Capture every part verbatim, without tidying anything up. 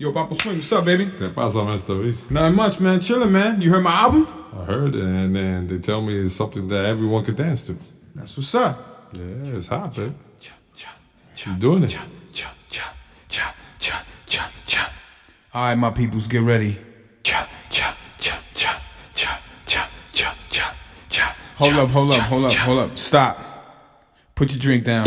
Yo, Papo Swing, what's up, baby? ¿Qué pasa, Mister V? Nothing much, man. Chillin', man. You heard my album? I heard it, and then they tell me it's something that everyone can dance to. That's what's up. Yeah, it's hot, baby. You doing it? All right, my peoples, get ready. Hold up, hold up, hold up, hold up. Stop. Put your drink down.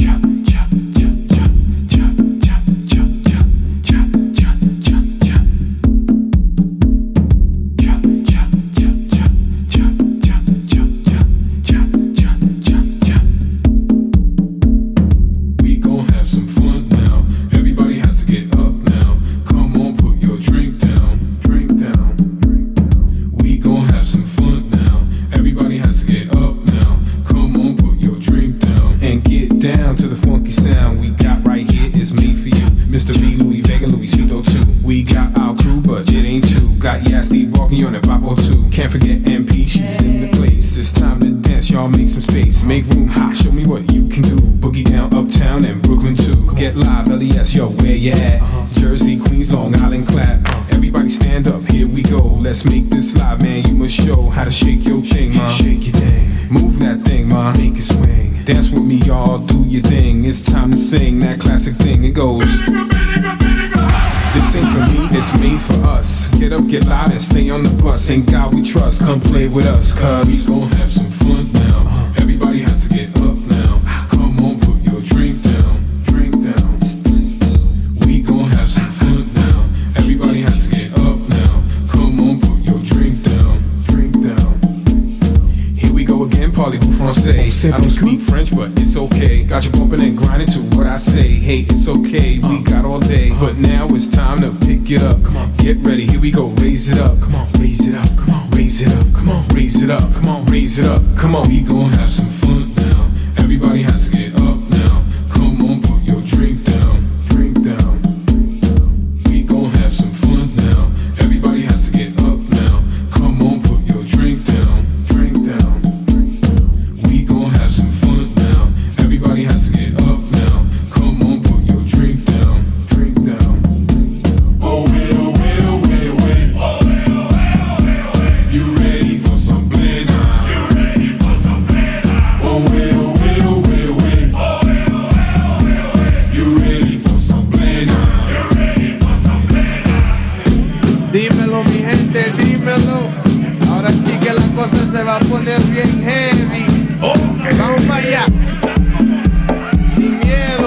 Make room hot, show me what you can do. Boogie down uptown and Brooklyn too. Get live, L E S, yo, where you at? Jersey, Queens, Long Island, clap. Everybody stand up, here we go. Let's make this live, man. You must show how to shake your thing, man. Shake your thing, move that thing, man. Make it swing. Dance with me, y'all, do your thing. It's time to sing that classic thing. It goes. This ain't for me, it's made for us. Get up, get loud, and stay on the bus. Ain't God we trust, come play with us, cuz we gon' have some fun now. Everybody has to get up now. Come on, put your drink down, drink down. We gon' have some fun now. Everybody has to get up now. Come on, put your drink down, drink down. Here we go again, parlez-vous français. I don't speak French, but it's okay. Got you bumping and grinding to what I say. Hey, it's okay, we got all day, but now it's time to pick it up. Come on, get ready, here we go, raise it up. Come on, raise it up, come on, raise it up, come on, raise it up, come on, raise it up, come on. We gon' have some fun now. Everybody has to get up now. Come on, put your drink down, drink down. We gon' have some fun now. Everybody has to get up now. Come on, put your drink down, drink down. We gon' have some fun now. Everybody has to get up now. Come on, put your drink down, drink down. Oh, wait, oh, wait, oh, wait, oh, wait. Oh, wait, oh, wait, oh, wait, oh, wait. You ready for some play now? You ready for some play now? Oh, wait, oh, wait, oh, wait, oh, wait. Oh, wait, oh, wait, oh, wait, oh, wait. You ready for some play now? You ready for some play now? Dímelo, mi gente, dímelo. Ahora sí que la cosa se va a poner bien heavy. Okay. Vamos para allá. Sin miedo.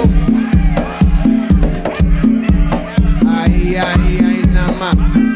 Ahí, ahí, ahí nada más.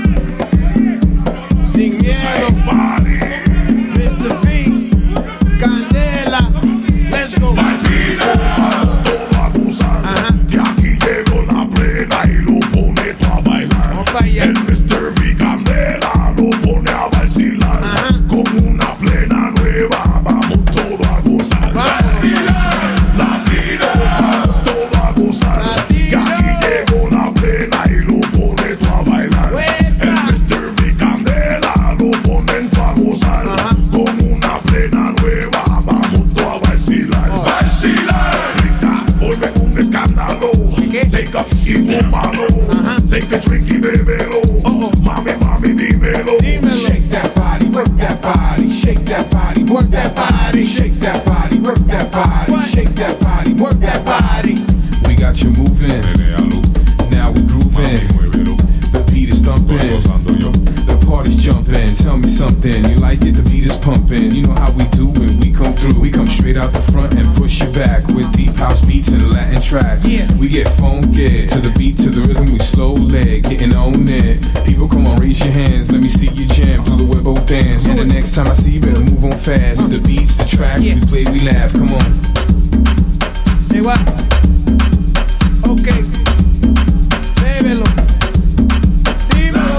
Sin miedo. mister V, Candela. Let's go. Todo a gozar, que aquí llegó la plena y lo pone todo a bailar. Vamos para allá. El mister V Candela lo pone a vacilar. Ajá. Con una plena nueva vamos todo a gozar. Latino, todo a gozar, que aquí llegó la plena y lo pone todo a bailar. El mister V Candela lo ponen todo a gozar. Ajá. Con una plena nueva vamos todo a vacilar. Oh. Vacilar, grita, forme un escándalo. ¿Qué? Take up y fumalo. Ajá. Take a drink y bébelo. Oh. Mami, mami, dímelo. Dímelo. Shake that body, work that body, shake that body, Work that body. shake that body, work that body, What? shake that body, Work that body. We got you moving, now we grooving. The beat is thumping, the party's jumping. Tell me something, you like it? The beat is pumping. You know how we do when we come through. We come straight out the front and push you back with deep house beats and Latin tracks. Yeah. We get funky to the beat, to the rhythm. We slow leg, getting on it. People, come on, raise your hands. Let me see you jam through the webo dance. And the next time I see you, better move on fast. The beats, the tracks, Yeah. we play, we laugh. Come on. Say what? Okay. Bébelo. Dímelo.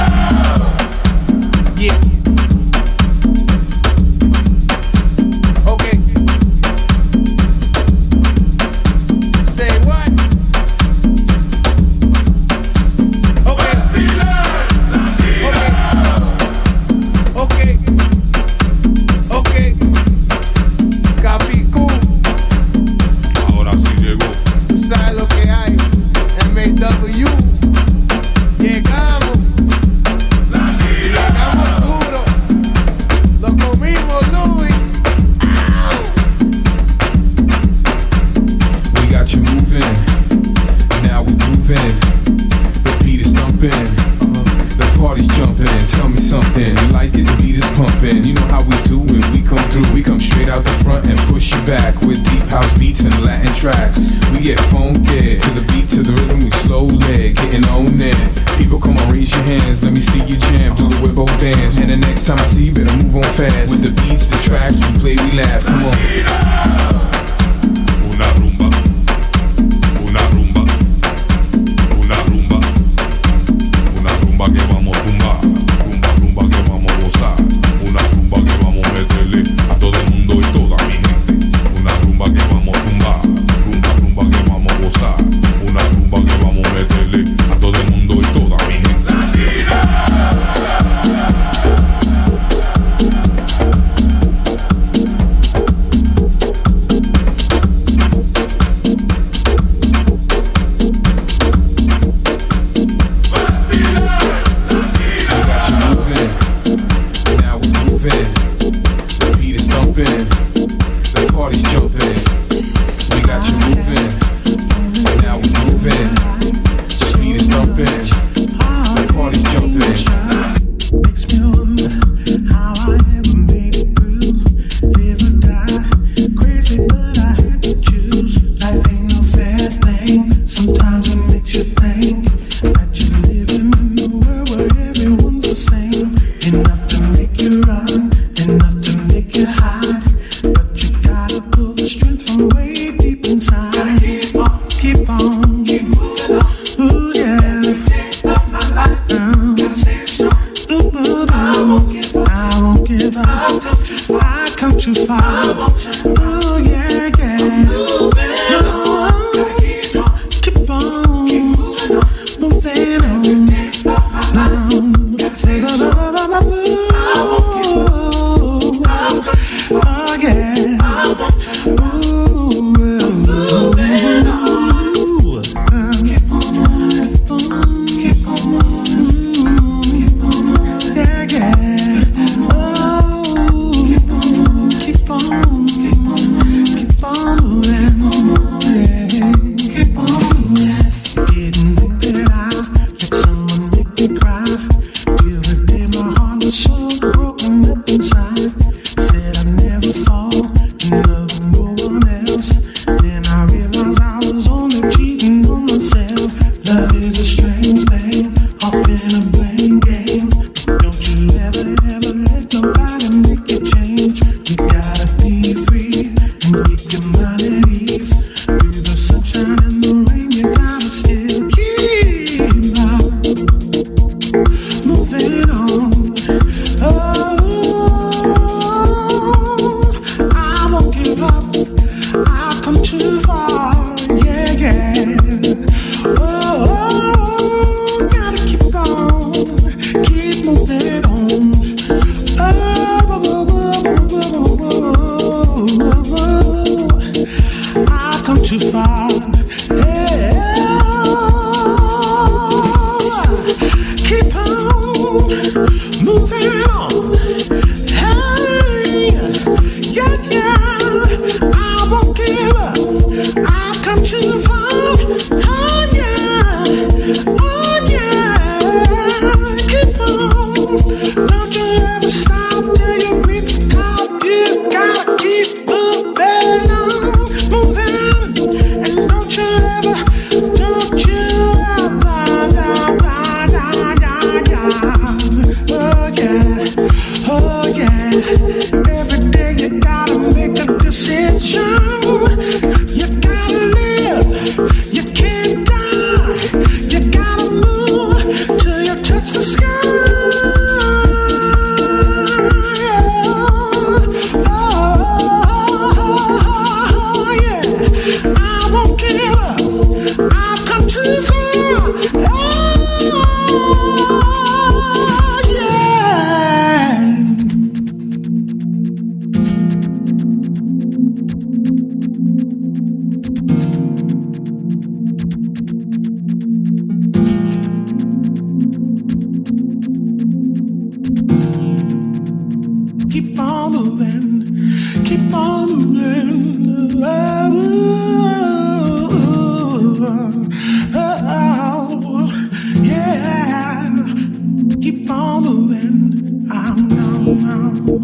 Yeah. Okay. Say what? Okay. Okay. Okay. Okay. Capicú. Ahora sí llegó. ¿Sabes lo que hay? moving, the beat is thumping, uh-huh. The party's jumping. Tell me something, you like it? The beat is pumping. You know how we do when we come through. We come straight out the front and push you back with deep house beats and Latin tracks. We get funky to the beat, to the rhythm. We slow leg, getting on it. People, come on, raise your hands. Let me see you jam, do the Wibbo dance. And the next time I see you, better move on fast. With the beats, the tracks, we play, we laugh. Come on. Una rumba, una rumba, una rumba, una rumba que vamos a tumbar, rumba, rumba que vamos a gozar, una rumba que vamos a meterle a todo el mundo y toda mi gente, una rumba que vamos a tumbar, rumba, rumba que vamos a gozar, una rumba que vamos a meterle a todo el mundo y toda mi gente. Too far, yeah, yeah. Oh, oh, oh.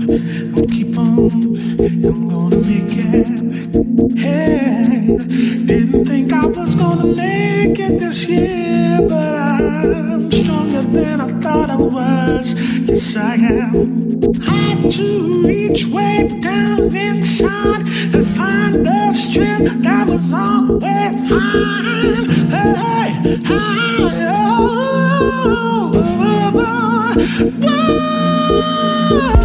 I'll keep on, I'm gonna make it. Hey, didn't think I was gonna make it this year, but I'm stronger than I thought I was. Yes, I am. Had to reach way down inside and find the strength that was always high. Hey, high, oh, oh, oh, oh, oh.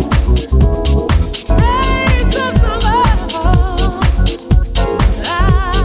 Raise the summer.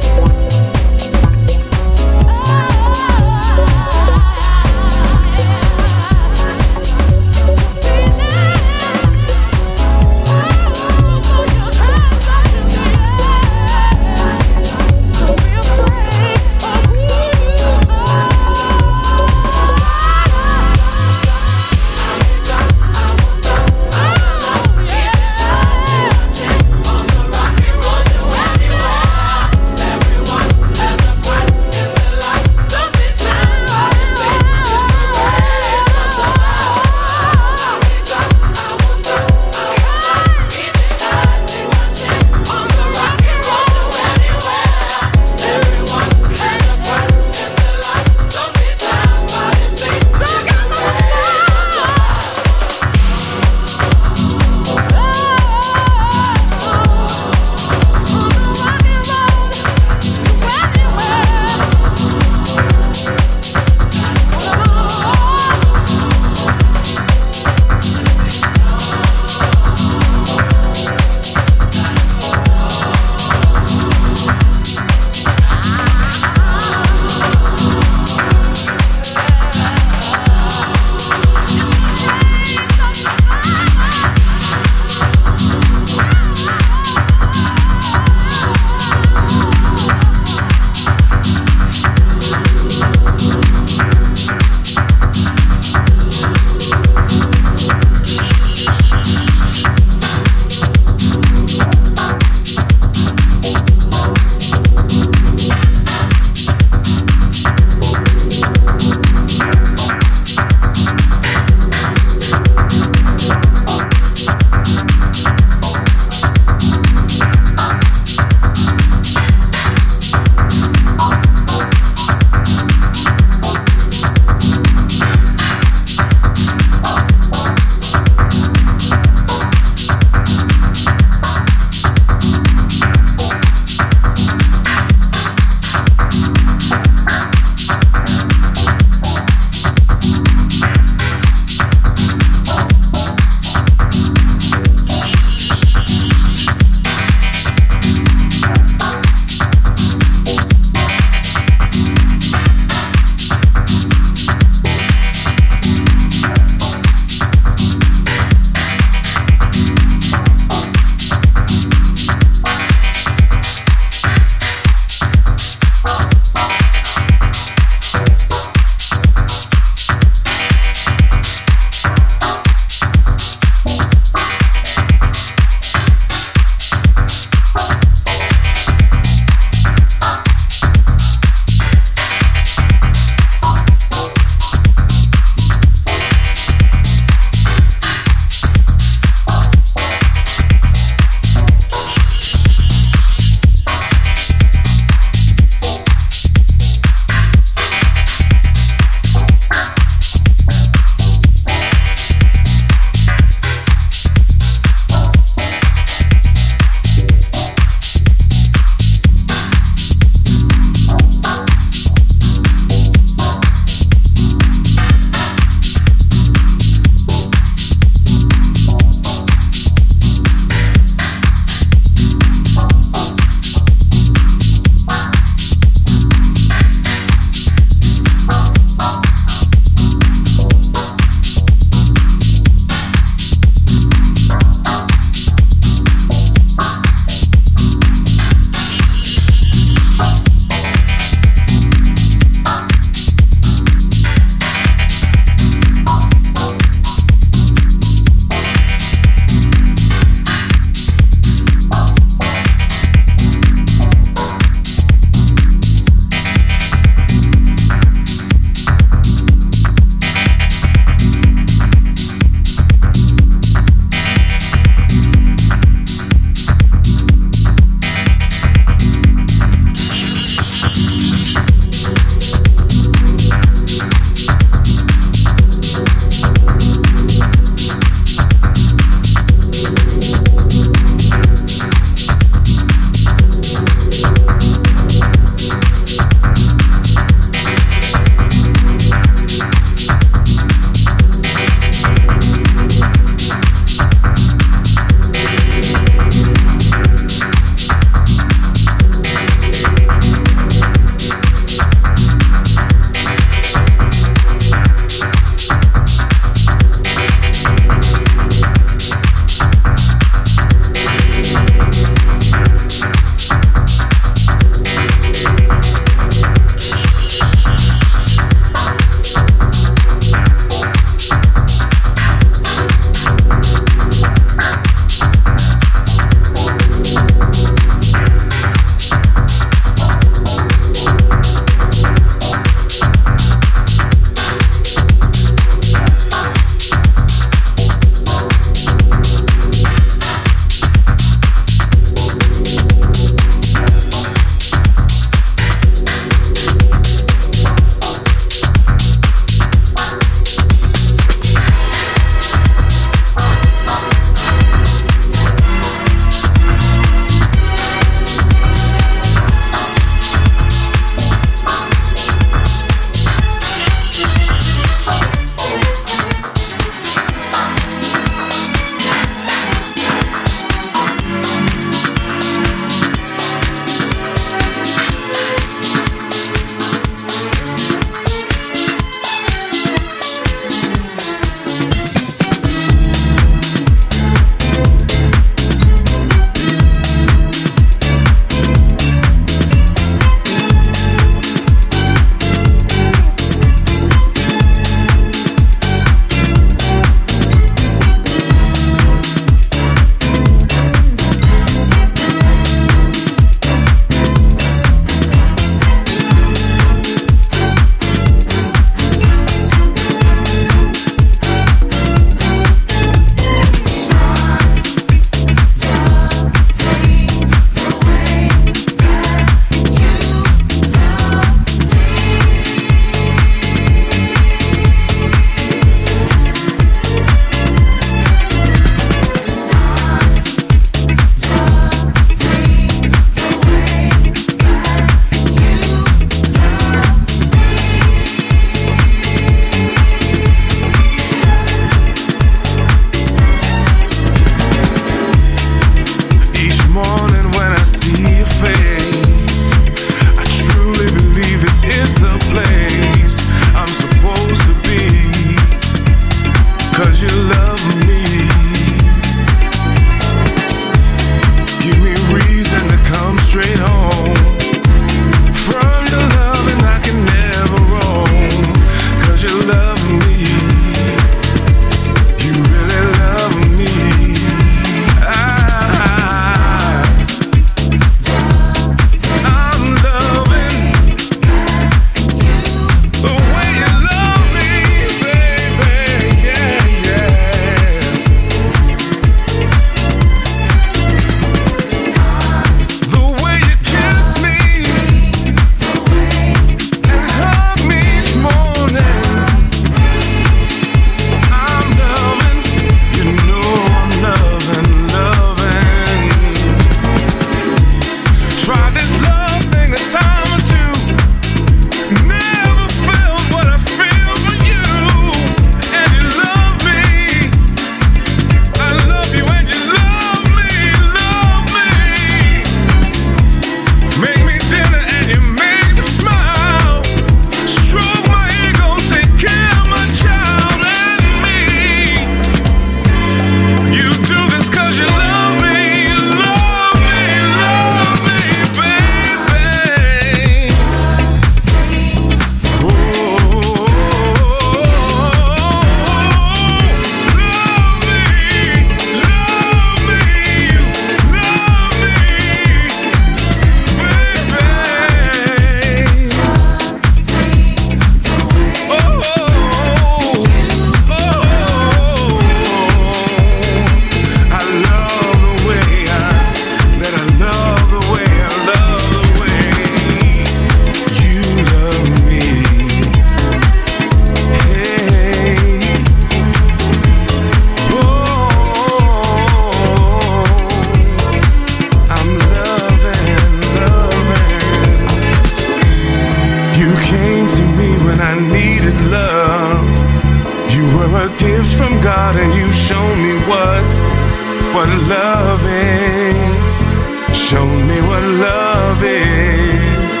to me when I needed love. You were a gift from God and you showed me what, what love is. Showed me what love is.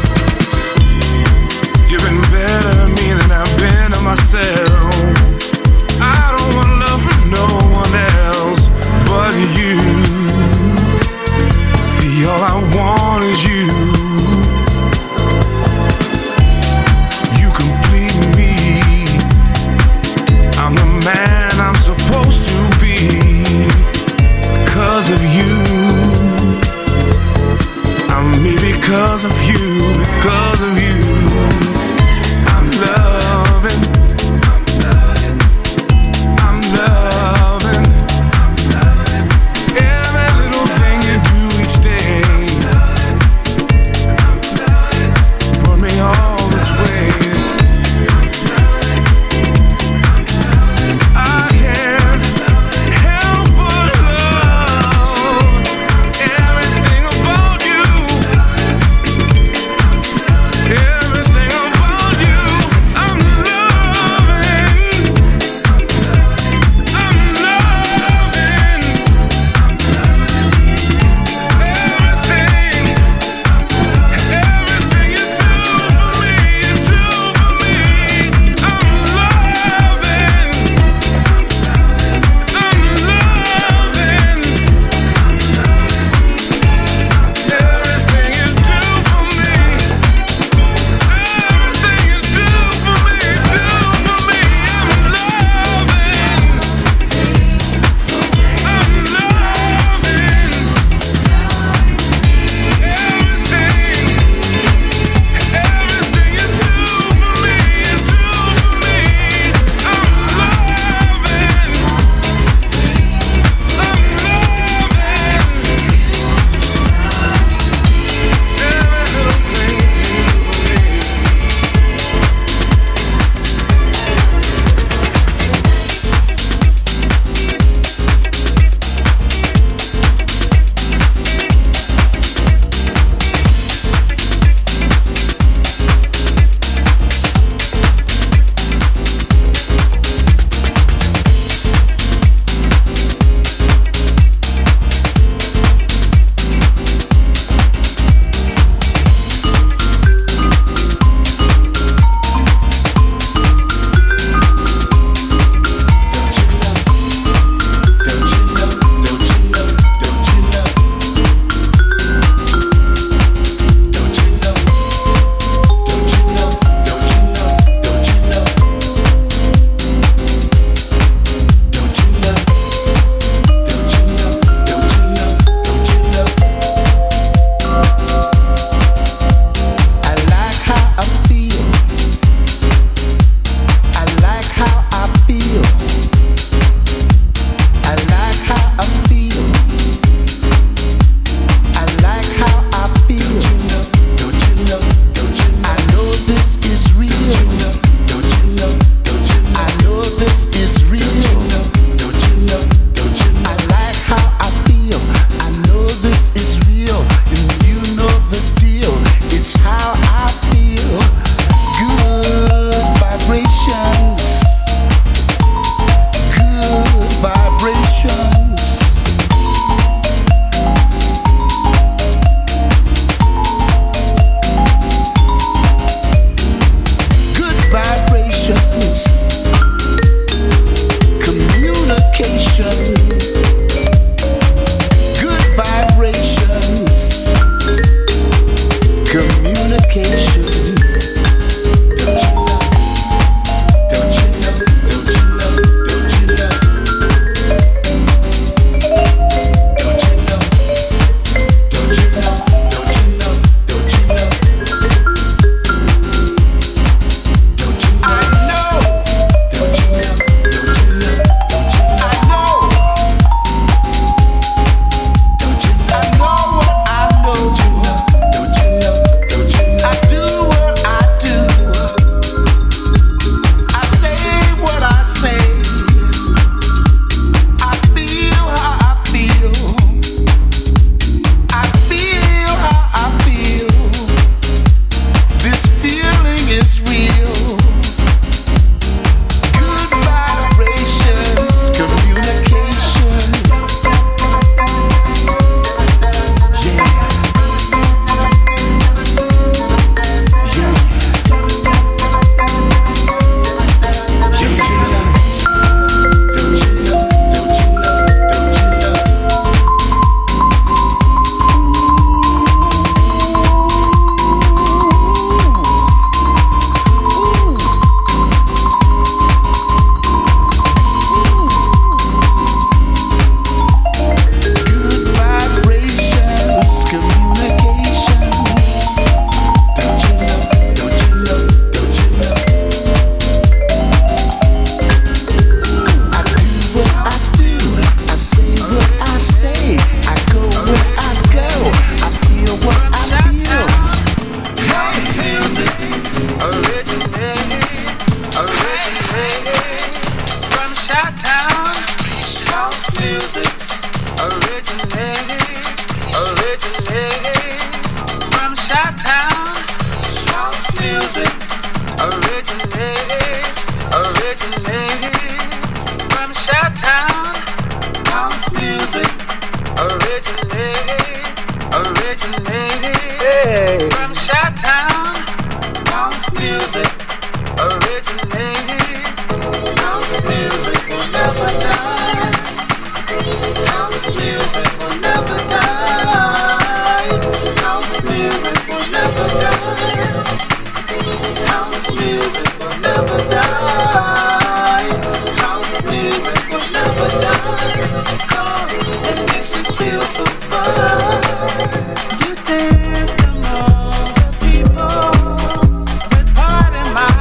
You've been better to me than I've been to myself. I don't want love from no one else but you. See, all I want is you. You complete me. I'm the man I'm supposed to be because of you. I'm me because music originated. House music will never die. House music will never die. House music will never die. House music will never die. House music will never die. Cause it makes you feel so fine. You dance among the people with heart in my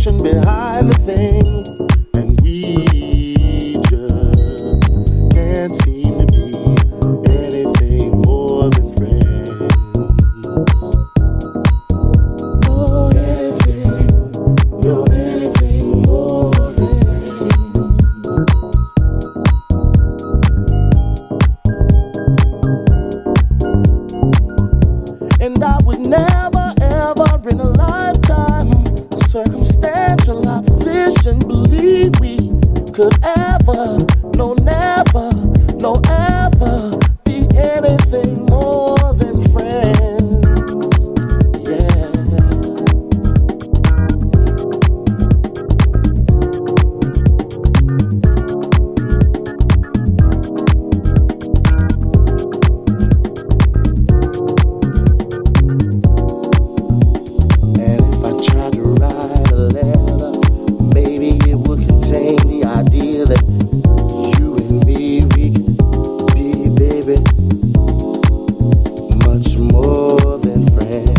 passion behind the thing, and we just can't seem to be anything more than friends. Oh, anything, no, anything more than friends. And I would never, ever in a lifetime circumstantial opposition believe we could ever, no, never, no, ever be anything more than friends. Yeah. And if I tried to write a letter, maybe it would contain the idea that you and me, we could be, baby, much more than friends.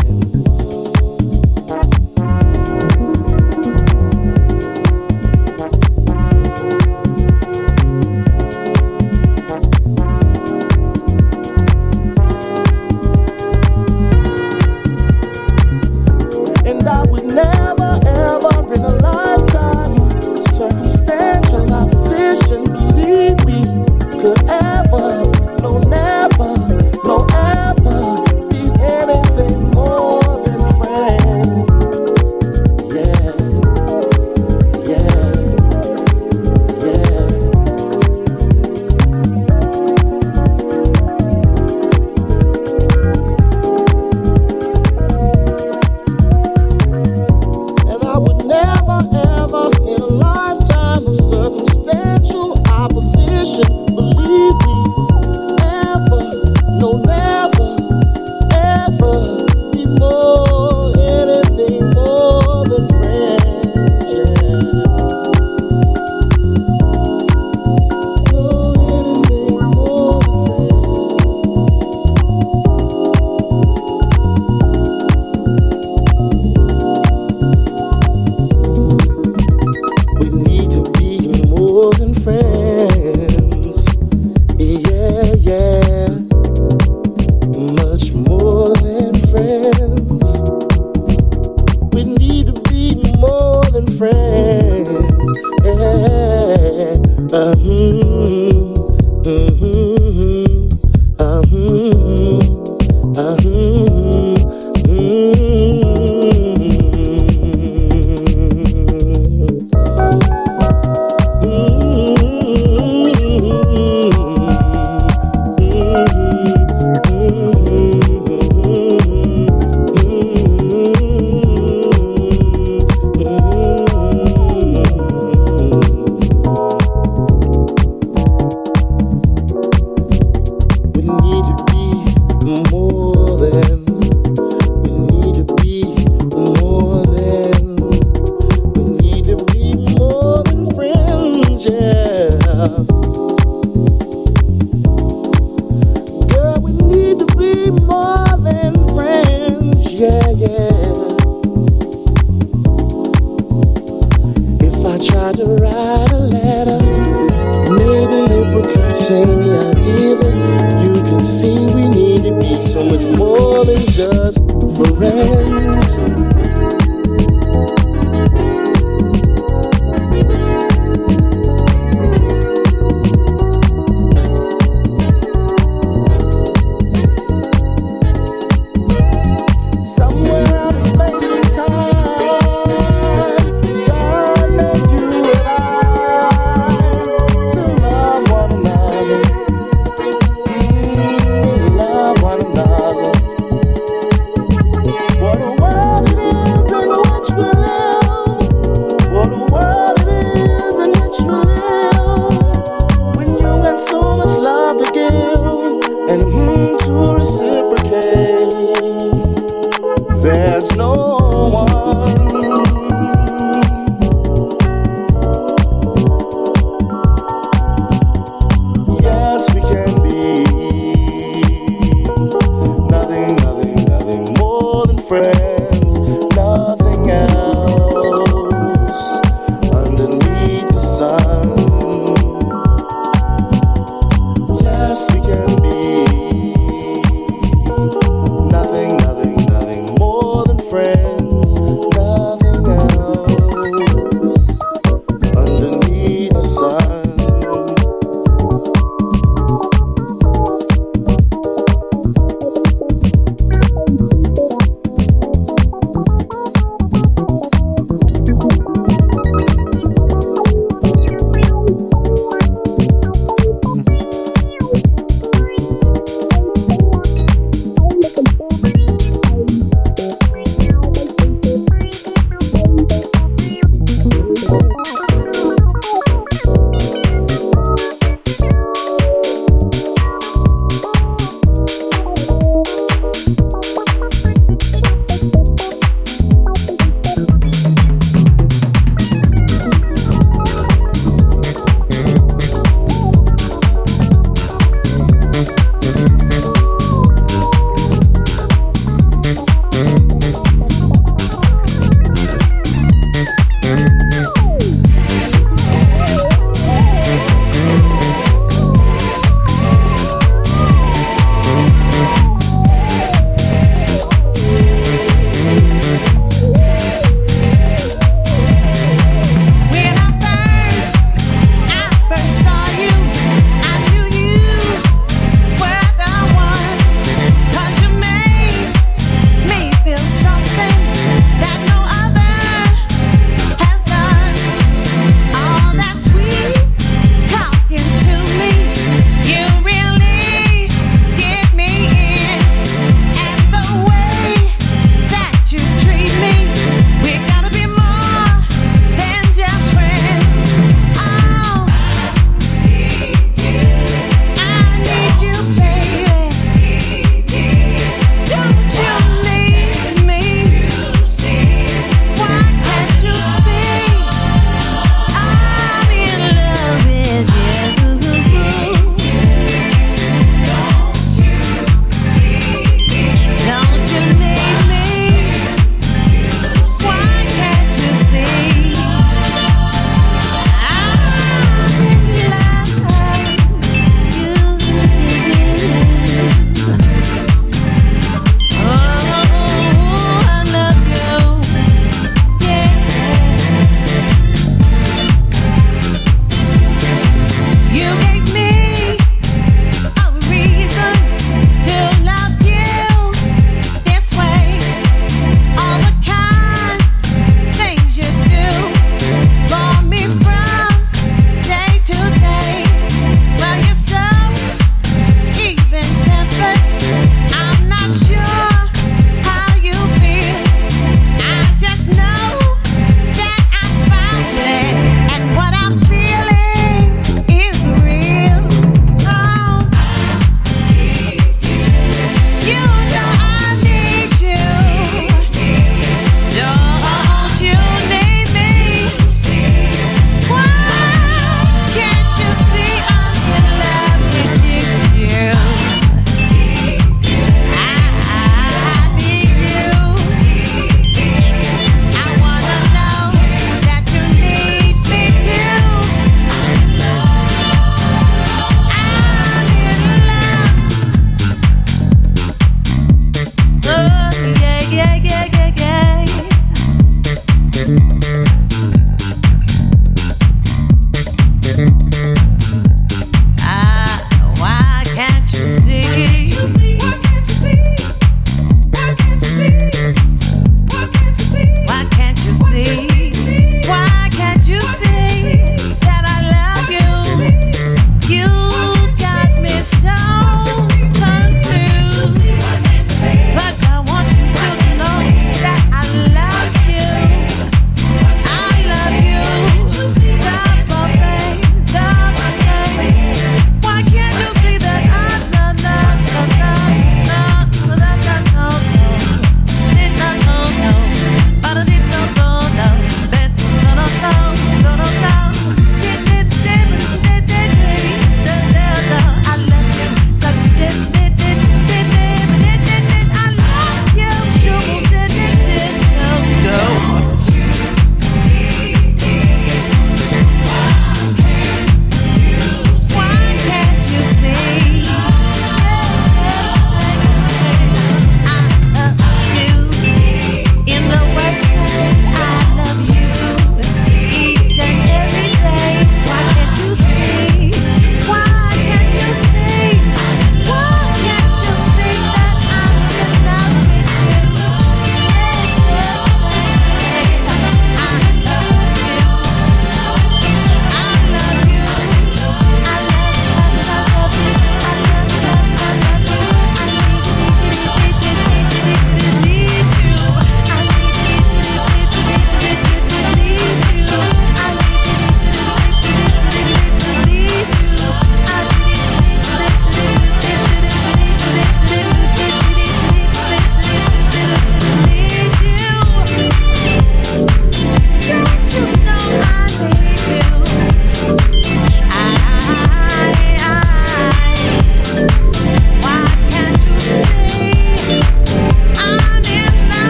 And I would never, ever in a lifetime circumstantial opposition believe we could ever, no, never, no, ever be anything more than friends. Yeah, yeah, yeah. And I would never, ever in a lifetime of circumstantial opposition believe we ever, no, never, ever be more, anything more than friends. Yeah. No, anything more We need to be more than friends. Yeah, yeah. Much more than friends. We need to be more than friends. Yeah. Uh-huh. Uh-huh. Uh-huh. Uh-huh. We need to be more than. We need to be more than. We need to be more than friends, yeah. Girl, we need to be more than friends, yeah, yeah. If I tried to write a letter, maybe it would contain the idea that you can see we need to be so much more than just friends.